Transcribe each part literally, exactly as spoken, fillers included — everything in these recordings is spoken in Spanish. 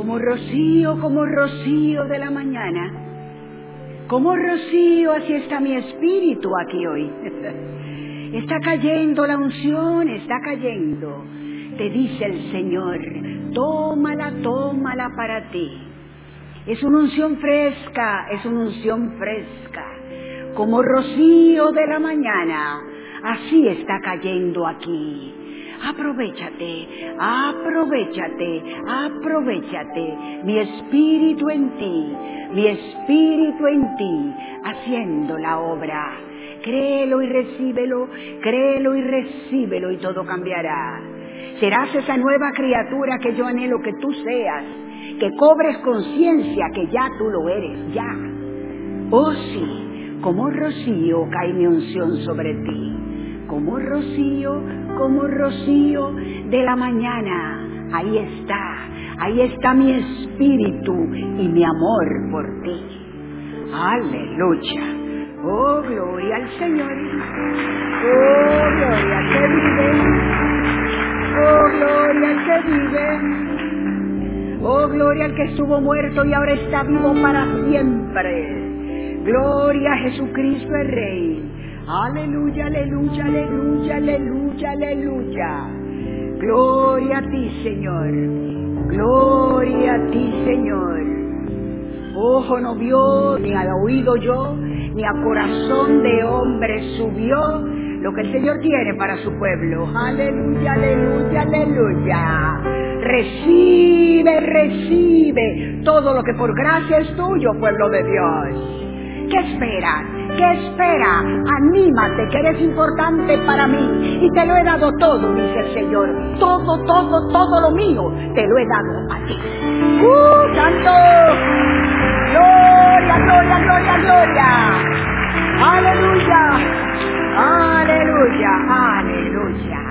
Como rocío, como rocío de la mañana, como rocío, así está mi espíritu aquí hoy. Está cayendo la unción, está cayendo. Te dice el Señor, tómala, tómala para ti. Es una unción fresca, es una unción fresca. Como rocío de la mañana, así está cayendo aquí. Aprovechate, aprovechate, aprovechate, mi espíritu en ti, mi espíritu en ti, haciendo la obra. Créelo y recíbelo, créelo y recíbelo y todo cambiará. Serás esa nueva criatura que yo anhelo que tú seas, que cobres conciencia que ya tú lo eres, ya. Oh sí, como rocío cae mi unción sobre ti. Como rocío, como rocío de la mañana. Ahí está, ahí está mi espíritu y mi amor por ti. Aleluya. Oh, gloria al Señor. Oh, gloria al que vive. Oh, gloria al que vive. Oh, gloria al que estuvo muerto y ahora está vivo para siempre. Gloria a Jesucristo el Rey. Aleluya, aleluya, aleluya, aleluya, aleluya. Gloria a ti, Señor. Gloria a ti, Señor. Ojo no vio, ni ha oído yo, ni a corazón de hombre subió lo que el Señor tiene para su pueblo. Aleluya, aleluya, aleluya. Recibe, recibe todo lo que por gracia es tuyo, pueblo de Dios. ¿Qué esperas? ¿Qué espera? Anímate, que eres importante para mí y te lo he dado todo, dice el Señor. Todo, todo, todo lo mío te lo he dado a ti. ¡Uh, santo! ¡Gloria, gloria, gloria, gloria! ¡Aleluya! ¡Aleluya, aleluya!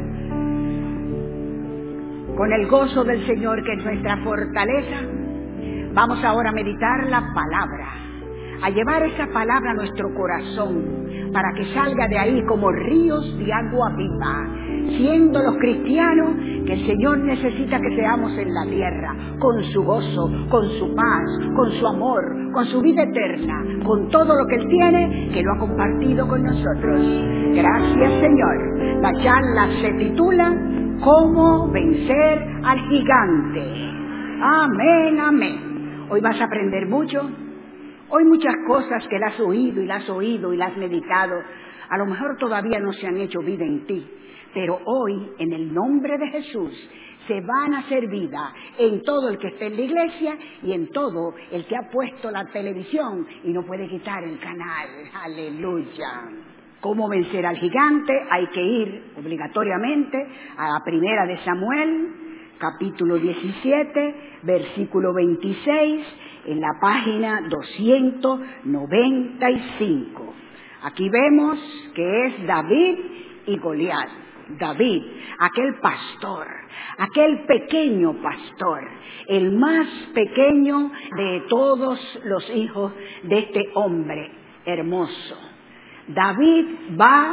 Con el gozo del Señor, que es nuestra fortaleza, vamos ahora a meditar la palabra, a llevar esa palabra a nuestro corazón, para que salga de ahí como ríos de agua viva, siendo los cristianos que el Señor necesita que seamos en la tierra, con su gozo, con su paz, con su amor, con su vida eterna, con todo lo que Él tiene, que lo ha compartido con nosotros. Gracias, Señor. La charla se titula ¿Cómo vencer al gigante? Amén, amén. Hoy vas a aprender mucho. Hoy muchas cosas que las has oído y las has oído y las has meditado, a lo mejor todavía no se han hecho vida en ti, pero hoy, en el nombre de Jesús, se van a hacer vida en todo el que esté en la iglesia y en todo el que ha puesto la televisión y no puede quitar el canal. Aleluya. ¿Cómo vencer al gigante? Hay que ir obligatoriamente a la primera de Samuel, capítulo diecisiete, versículo veintiséis, en la página doscientos noventa y cinco. Aquí vemos que es David y Goliat. David, aquel pastor, aquel pequeño pastor, el más pequeño de todos los hijos de este hombre hermoso. David va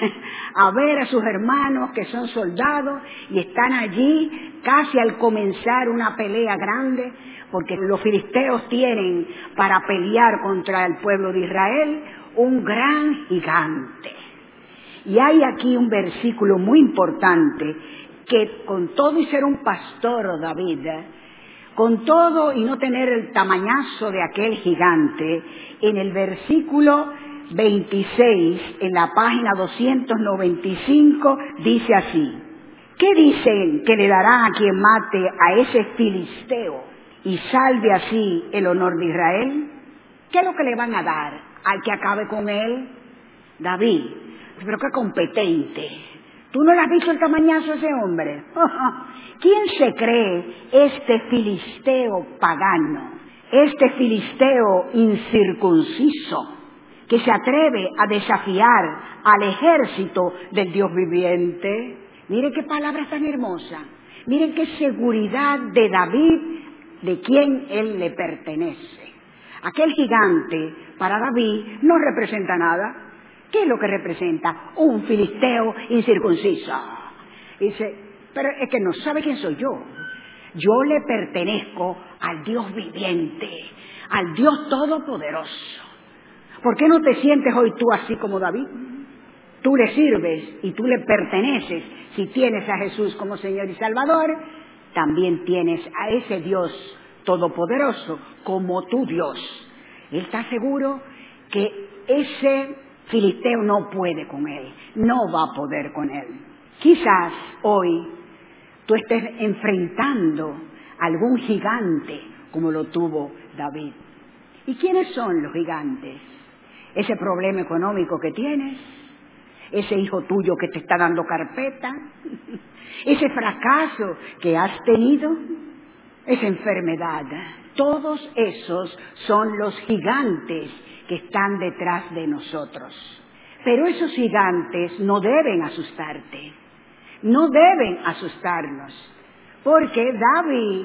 a ver a sus hermanos que son soldados y están allí casi al comenzar una pelea grande, porque los filisteos tienen para pelear contra el pueblo de Israel un gran gigante. Y hay aquí un versículo muy importante que, con todo y ser un pastor David, con todo y no tener el tamañazo de aquel gigante, en el versículo veintiséis, en la página doscientos noventa y cinco, dice así: ¿qué dicen que le darán a quien mate a ese filisteo y salve así el honor de Israel? ¿Qué es lo que le van a dar al que acabe con él? David, pero qué competente. ¿Tú no le has visto el tamañazo a ese hombre? ¿Quién se cree este filisteo pagano, este filisteo incircunciso, que se atreve a desafiar al ejército del Dios viviente? Miren qué palabra tan hermosa. Miren qué seguridad de David, de quien él le pertenece. Aquel gigante, para David, no representa nada. ¿Qué es lo que representa? Un filisteo incircunciso. Dice, pero es que no sabe quién soy yo. Yo le pertenezco al Dios viviente, al Dios todopoderoso. ¿Por qué no te sientes hoy tú así como David? Tú le sirves y tú le perteneces. Si tienes a Jesús como Señor y Salvador, también tienes a ese Dios todopoderoso como tu Dios. Él está seguro que ese filisteo no puede con él, no va a poder con él. Quizás hoy tú estés enfrentando a algún gigante como lo tuvo David. ¿Y quiénes son los gigantes? Ese problema económico que tienes, ese hijo tuyo que te está dando carpeta, ese fracaso que has tenido, esa enfermedad. Todos esos son los gigantes que están detrás de nosotros. Pero esos gigantes no deben asustarte, no deben asustarnos, porque David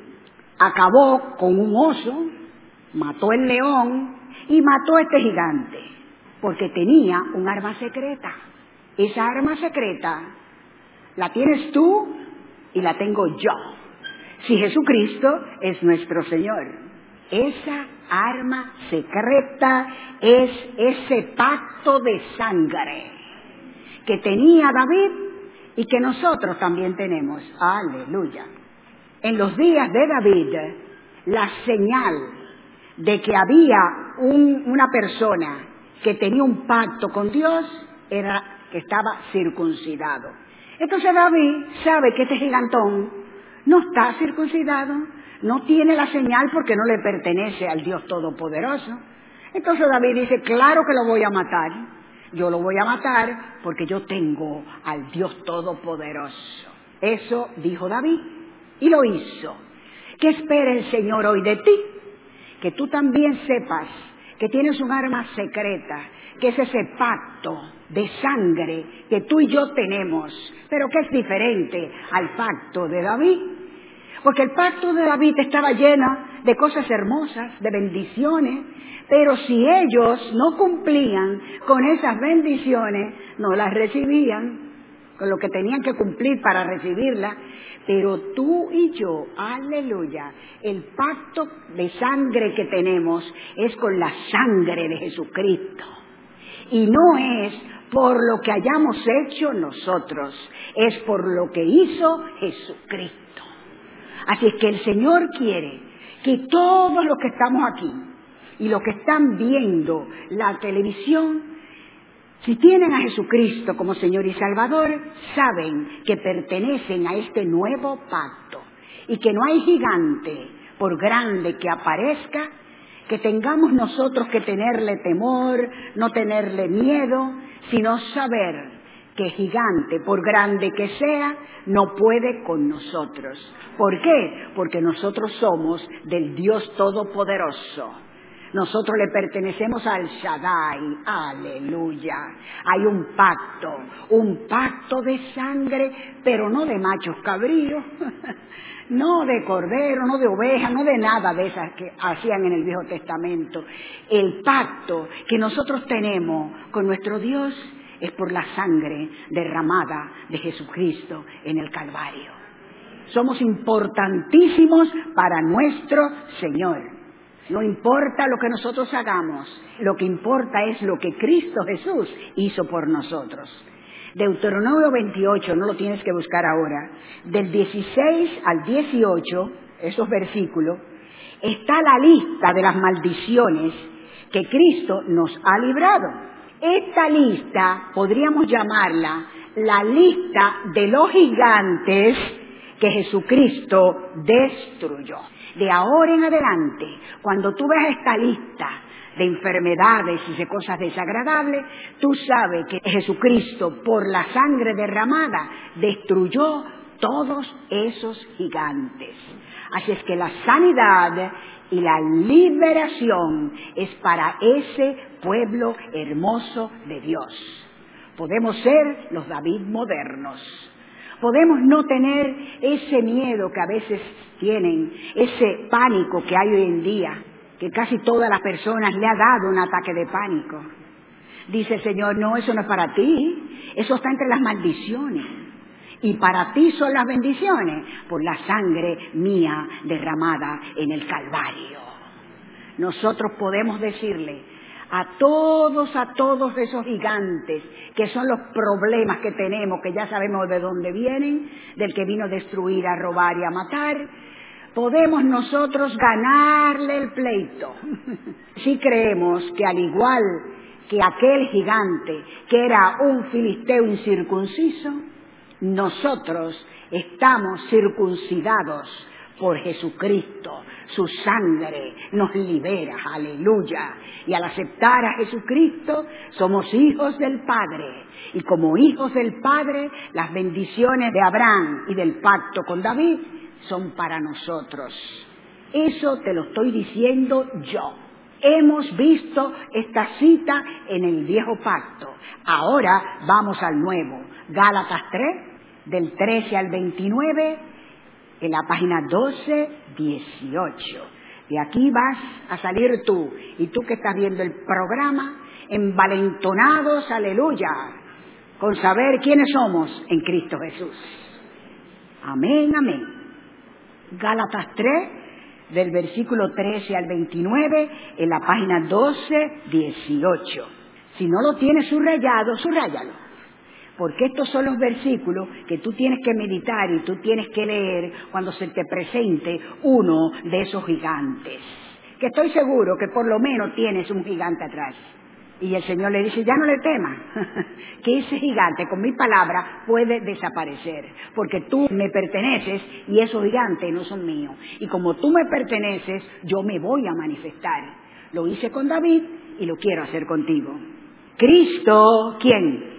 acabó con un oso, mató el león y mató a este gigante, porque tenía un arma secreta. Esa arma secreta la tienes tú y la tengo yo. Si Jesucristo es nuestro Señor, esa arma secreta es ese pacto de sangre que tenía David y que nosotros también tenemos. Aleluya. En los días de David, la señal de que había un, una persona que tenía un pacto con Dios era que estaba circuncidado. Entonces David sabe que este gigantón no está circuncidado, no tiene la señal porque no le pertenece al Dios Todopoderoso. Entonces David dice, claro que lo voy a matar, yo lo voy a matar porque yo tengo al Dios Todopoderoso. Eso dijo David y lo hizo. ¿Qué espera el Señor hoy de ti? Que tú también sepas que tienes un arma secreta, que es ese pacto de sangre que tú y yo tenemos, pero que es diferente al pacto de David. Porque el pacto de David estaba lleno de cosas hermosas, de bendiciones, pero si ellos no cumplían con esas bendiciones, no las recibían, con lo que tenían que cumplir para recibirlas. Pero tú y yo, aleluya, el pacto de sangre que tenemos es con la sangre de Jesucristo. Y no es por lo que hayamos hecho nosotros, es por lo que hizo Jesucristo. Así es que el Señor quiere que todos los que estamos aquí y los que están viendo la televisión, si tienen a Jesucristo como Señor y Salvador, saben que pertenecen a este nuevo pacto y que no hay gigante, por grande que aparezca, que tengamos nosotros que tenerle temor, no tenerle miedo, sino saber que gigante, por grande que sea, no puede con nosotros. ¿Por qué? Porque nosotros somos del Dios Todopoderoso. Nosotros le pertenecemos al Shaddai, aleluya. Hay un pacto, un pacto de sangre, pero no de machos cabríos, no de cordero, no de oveja, no de nada de esas que hacían en el Viejo Testamento. El pacto que nosotros tenemos con nuestro Dios es por la sangre derramada de Jesucristo en el Calvario. Somos importantísimos para nuestro Señor. No importa lo que nosotros hagamos, lo que importa es lo que Cristo Jesús hizo por nosotros. Deuteronomio veintiocho, no lo tienes que buscar ahora, del dieciséis al dieciocho, esos versículos, está la lista de las maldiciones que Cristo nos ha librado. Esta lista podríamos llamarla la lista de los gigantes que Jesucristo destruyó. De ahora en adelante, cuando tú veas esta lista de enfermedades y de cosas desagradables, tú sabes que Jesucristo, por la sangre derramada, destruyó todos esos gigantes. Así es que la sanidad y la liberación es para ese pueblo hermoso de Dios. Podemos ser los David modernos. Podemos no tener ese miedo que a veces tienen, ese pánico que hay hoy en día, que casi todas las personas le ha dado un ataque de pánico. Dice el Señor, no, eso no es para ti, eso está entre las maldiciones. Y para ti son las bendiciones por la sangre mía derramada en el Calvario. Nosotros podemos decirle a todos, a todos esos gigantes, que son los problemas que tenemos, que ya sabemos de dónde vienen, del que vino a destruir, a robar y a matar, podemos nosotros ganarle el pleito. Si creemos que al igual que aquel gigante, que era un filisteo incircunciso, nosotros estamos circuncidados por Jesucristo. Su sangre nos libera, aleluya. Y al aceptar a Jesucristo, somos hijos del Padre. Y como hijos del Padre, las bendiciones de Abraham y del pacto con David son para nosotros. Eso te lo estoy diciendo yo. Hemos visto esta cita en el viejo pacto. Ahora vamos al nuevo. Gálatas tres, del trece al veintinueve, en la página doce, dieciocho. De aquí vas a salir tú, y tú que estás viendo el programa, envalentonados, aleluya, con saber quiénes somos en Cristo Jesús. Amén, amén. Gálatas tres, del versículo trece al veintinueve, en la página doce, dieciocho. Si no lo tienes subrayado, subráyalo. Porque estos son los versículos que tú tienes que meditar y tú tienes que leer cuando se te presente uno de esos gigantes. Que estoy seguro que por lo menos tienes un gigante atrás. Y el Señor le dice, ya no le temas, que ese gigante con mi palabra puede desaparecer. Porque tú me perteneces y esos gigantes no son míos. Y como tú me perteneces, yo me voy a manifestar. Lo hice con David y lo quiero hacer contigo. Cristo, ¿quién?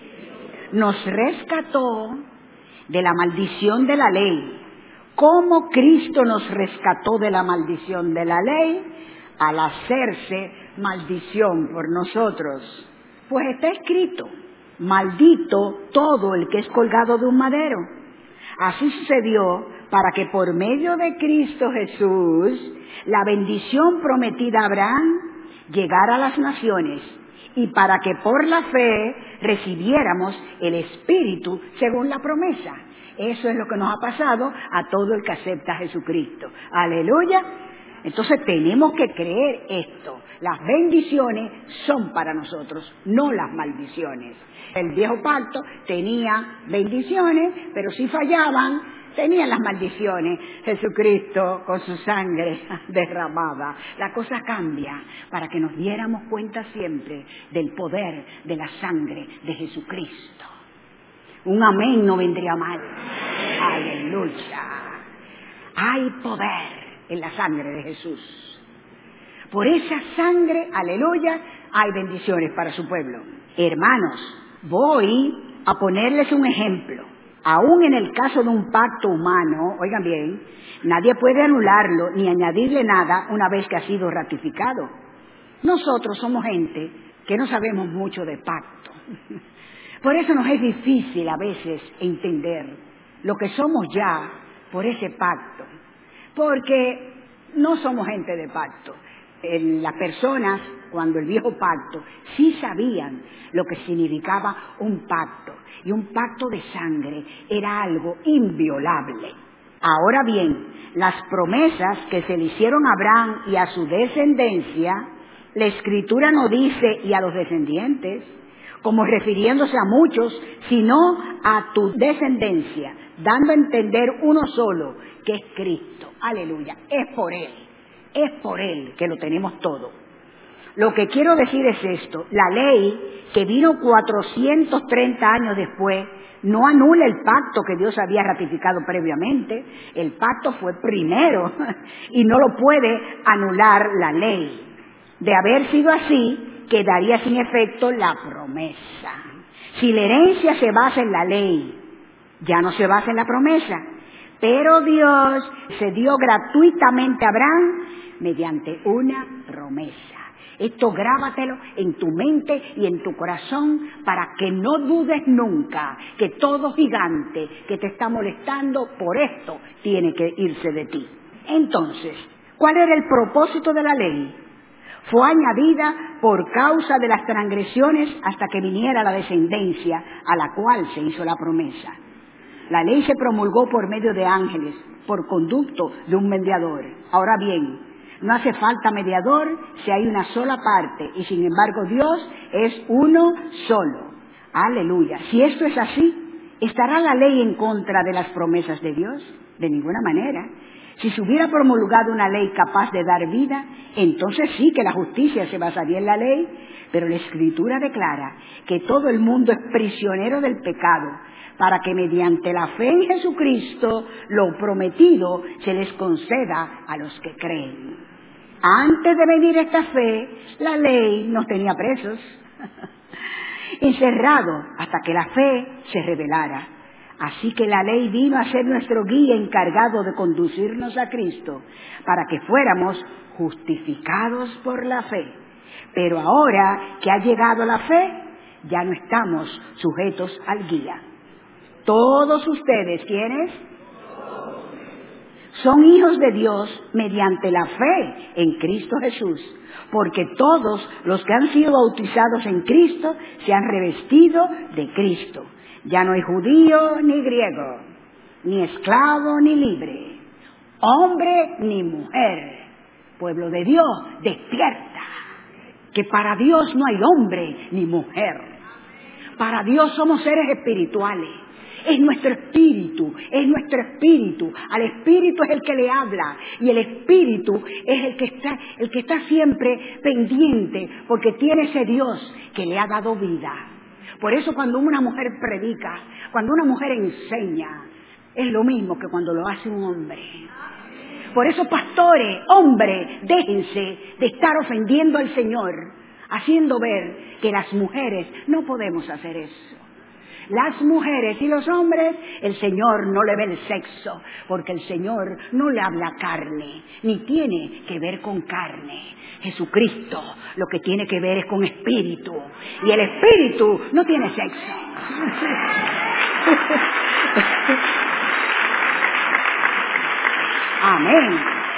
Nos rescató de la maldición de la ley. ¿Cómo Cristo nos rescató de la maldición de la ley? Al hacerse maldición por nosotros. Pues está escrito, maldito todo el que es colgado de un madero. Así sucedió para que por medio de Cristo Jesús, la bendición prometida a Abraham llegara a las naciones, y para que por la fe recibiéramos el Espíritu según la promesa. Eso es lo que nos ha pasado a todo el que acepta a Jesucristo. Aleluya. Entonces tenemos que creer esto. Las bendiciones son para nosotros, no las maldiciones. El viejo pacto tenía bendiciones, pero si fallaban, tenían las maldiciones. Jesucristo con su sangre derramada. La cosa cambia para que nos diéramos cuenta siempre del poder de la sangre de Jesucristo. Un amén no vendría mal. Aleluya. Hay poder en la sangre de Jesús. Por esa sangre, aleluya, hay bendiciones para su pueblo. Hermanos, voy a ponerles un ejemplo. Aún en el caso de un pacto humano, oigan bien, nadie puede anularlo ni añadirle nada una vez que ha sido ratificado. Nosotros somos gente que no sabemos mucho de pacto. Por eso nos es difícil a veces entender lo que somos ya por ese pacto. Porque no somos gente de pacto. Las personas, cuando el viejo pacto, sí sabían lo que significaba un pacto. Y un pacto de sangre era algo inviolable. Ahora bien, las promesas que se le hicieron a Abraham y a su descendencia, la Escritura no dice y a los descendientes, como refiriéndose a muchos, sino a tu descendencia, dando a entender uno solo, que es Cristo. Aleluya, es por Él, es por Él que lo tenemos todo. Lo que quiero decir es esto, la ley que vino cuatrocientos treinta años después, no anula el pacto que Dios había ratificado previamente. El pacto fue primero y no lo puede anular la ley. De haber sido así, quedaría sin efecto la promesa. Si la herencia se basa en la ley, ya no se basa en la promesa. Pero Dios se dio gratuitamente a Abraham mediante una promesa. Esto grábatelo en tu mente y en tu corazón para que no dudes nunca que todo gigante que te está molestando por esto tiene que irse de ti. Entonces, ¿cuál era el propósito de la ley? Fue añadida por causa de las transgresiones hasta que viniera la descendencia a la cual se hizo la promesa. La ley se promulgó por medio de ángeles, por conducto de un mediador. Ahora bien, no hace falta mediador si hay una sola parte, y sin embargo Dios es uno solo. Aleluya. Si esto es así, ¿estará la ley en contra de las promesas de Dios? De ninguna manera. Si se hubiera promulgado una ley capaz de dar vida, entonces sí que la justicia se basaría en la ley, pero la Escritura declara que todo el mundo es prisionero del pecado, para que mediante la fe en Jesucristo lo prometido se les conceda a los que creen. Antes de venir esta fe, la ley nos tenía presos, encerrados hasta que la fe se revelara. Así que la ley vino a ser nuestro guía encargado de conducirnos a Cristo para que fuéramos justificados por la fe. Pero ahora que ha llegado la fe, ya no estamos sujetos al guía. Todos ustedes, ¿quiénes? Son hijos de Dios mediante la fe en Cristo Jesús, porque todos los que han sido bautizados en Cristo se han revestido de Cristo. Ya no hay judío ni griego, ni esclavo ni libre, hombre ni mujer. Pueblo de Dios, despierta, que para Dios no hay hombre ni mujer. Para Dios somos seres espirituales. Es nuestro espíritu, es nuestro espíritu. Al espíritu es el que le habla, y el espíritu es el que está, el que está siempre pendiente, porque tiene ese Dios que le ha dado vida. Por eso cuando una mujer predica, cuando una mujer enseña, es lo mismo que cuando lo hace un hombre. Por eso, pastores, hombres, déjense de estar ofendiendo al Señor, haciendo ver que las mujeres no podemos hacer eso. Las mujeres y los hombres, el Señor no le ve el sexo, porque el Señor no le habla carne, ni tiene que ver con carne. Jesucristo lo que tiene que ver es con espíritu, y el espíritu no tiene sexo. Amén.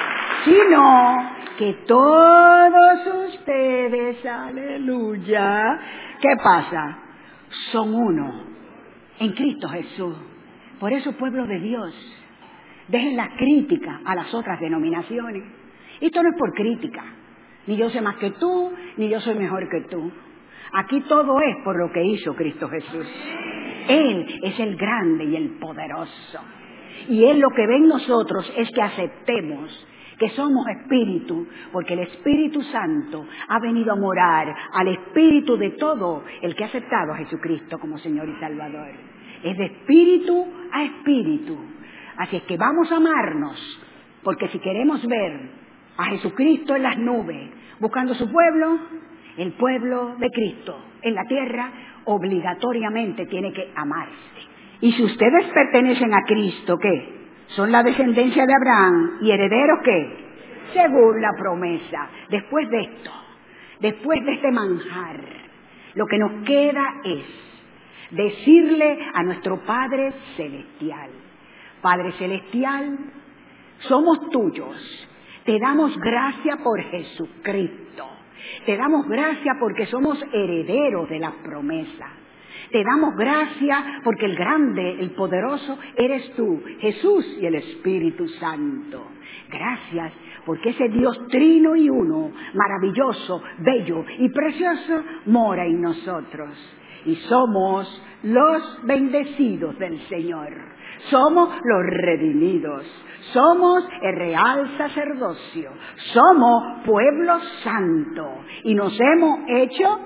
Sino que todos ustedes, aleluya, ¿qué pasa? Son uno en Cristo Jesús. Por eso, pueblo de Dios, dejen la crítica a las otras denominaciones. Esto no es por crítica, ni yo sé más que tú, ni yo soy mejor que tú. Aquí todo es por lo que hizo Cristo Jesús. Él es el grande y el poderoso, y Él lo que ve en nosotros es que aceptemos que somos espíritu, porque el Espíritu Santo ha venido a morar al espíritu de todo el que ha aceptado a Jesucristo como Señor y Salvador. Es de espíritu a espíritu. Así es que vamos a amarnos, porque si queremos ver a Jesucristo en las nubes, buscando su pueblo, el pueblo de Cristo en la tierra, obligatoriamente tiene que amarse. Y si ustedes pertenecen a Cristo, ¿qué? Son la descendencia de Abraham, y herederos, ¿qué? Según la promesa. Después de esto, después de este manjar, lo que nos queda es decirle a nuestro Padre Celestial: Padre Celestial, somos tuyos. Te damos gracias por Jesucristo. Te damos gracias porque somos herederos de la promesa. Te damos gracias porque el grande, el poderoso, eres tú, Jesús y el Espíritu Santo. Gracias porque ese Dios trino y uno, maravilloso, bello y precioso, mora en nosotros. Y somos los bendecidos del Señor. Somos los redimidos. Somos el real sacerdocio. Somos pueblo santo. Y nos hemos hecho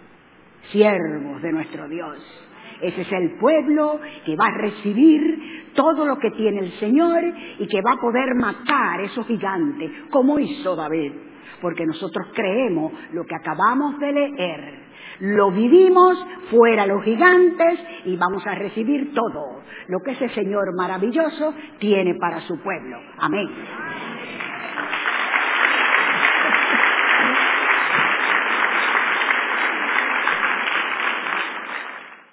siervos de nuestro Dios. Ese es el pueblo que va a recibir todo lo que tiene el Señor y que va a poder matar esos gigantes, como hizo David. Porque nosotros creemos lo que acabamos de leer, lo vivimos, fuera los gigantes, y vamos a recibir todo lo que ese Señor maravilloso tiene para su pueblo. Amén.